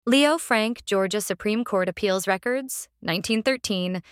Leo Frank, Georgia Supreme Court Appeals Records, 1913,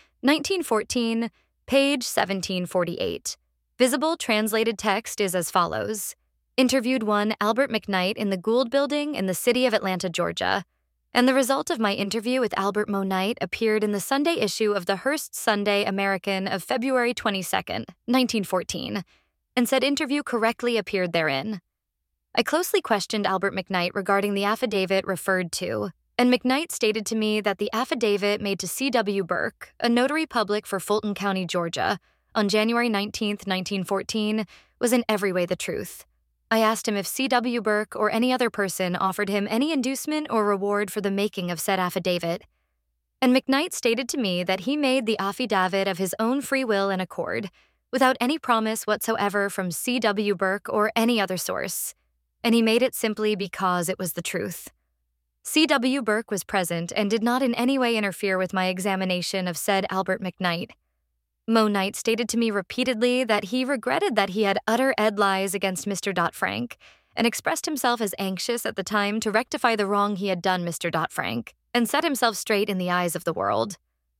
1914, page 1748. Visible translated text is as follows. Interviewed 1 Albert McKnight in the Gould Building in the city of Atlanta, Georgia. And the result of my interview with Albert Mo Knight appeared in the Sunday issue of the Hearst Sunday American of February 22nd, 1914, and said interview correctly appeared therein. I closely questioned Albert McKnight regarding the affidavit referred to, and McKnight stated to me that the affidavit made to C.W. Burke, a notary public for Fulton County, Georgia, on January 19, 1914, was in every way the truth. I asked him if C.W. Burke or any other person offered him any inducement or reward for the making of said affidavit. And McKnight stated to me that he made the affidavit of his own free will and accord, without any promise whatsoever from C.W. Burke or any other source, and he made it simply because it was the truth. C.W. Burke was present and did not in any way interfere with my examination of said Albert McKnight. Mo Knight stated to me repeatedly that he regretted that he had utter lies against Mr. Dodd-Frank, and expressed himself as anxious at the time to rectify the wrong he had done Mr. Dodd-Frank, and set himself straight in the eyes of the world.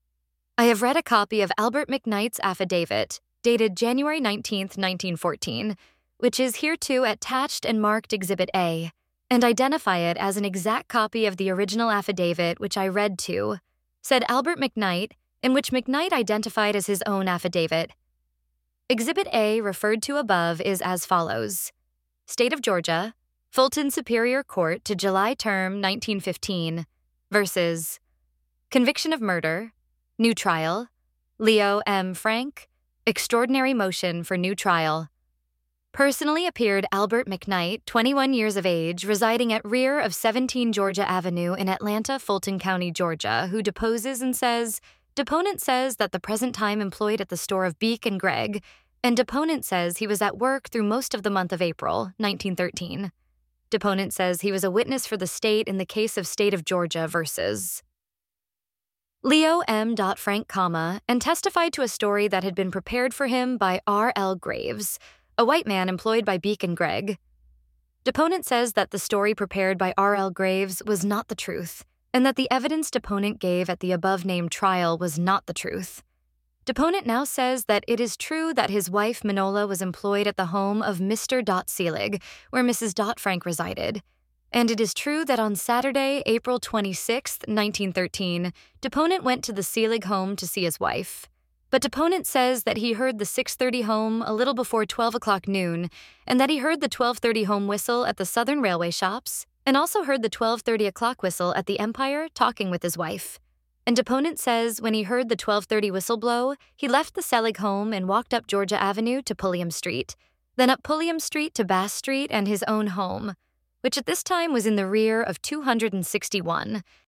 I have read a copy of Albert McKnight's affidavit, dated January 19, 1914, which is hereto attached and marked Exhibit A, and identify it as an exact copy of the original affidavit which I read to, said Albert McKnight, in which McKnight identified as his own affidavit. Exhibit A referred to above is as follows. State of Georgia, Fulton Superior Court to July term 1915, versus conviction of murder, new trial, Leo M. Frank, extraordinary motion for new trial. Personally appeared Albert McKnight, 21 years of age, residing at rear of 17 Georgia Avenue in Atlanta, Fulton County, Georgia, who deposes and says, deponent says that the present time employed at the store of Beek and Gregg, and deponent says he was at work through most of the month of April, 1913. Deponent says he was a witness for the state in the case of State of Georgia versus Leo M. Frank, and testified to a story that had been prepared for him by R.L. Graves, a white man employed by Beek and Gregg. Deponent says that the story prepared by R.L. Graves was not the truth, and that the evidence deponent gave at the above-named trial was not the truth. Deponent now says that it is true that his wife Manola was employed at the home of Mr. Selig, where Mrs. Frank resided, and it is true that on Saturday, April 26, 1913, deponent went to the Selig home to see his wife. But deponent says that he heard the 6:30 home a little before 12 o'clock noon, and that he heard the 12:30 home whistle at the Southern Railway shops, and also heard the 12:30 o'clock whistle at the Empire talking with his wife. And deponent says when he heard the 12:30 whistle blow, he left the Selig home and walked up Georgia Avenue to Pulliam Street, then up Pulliam Street to Bass Street and his own home, which at this time was in the rear of 261,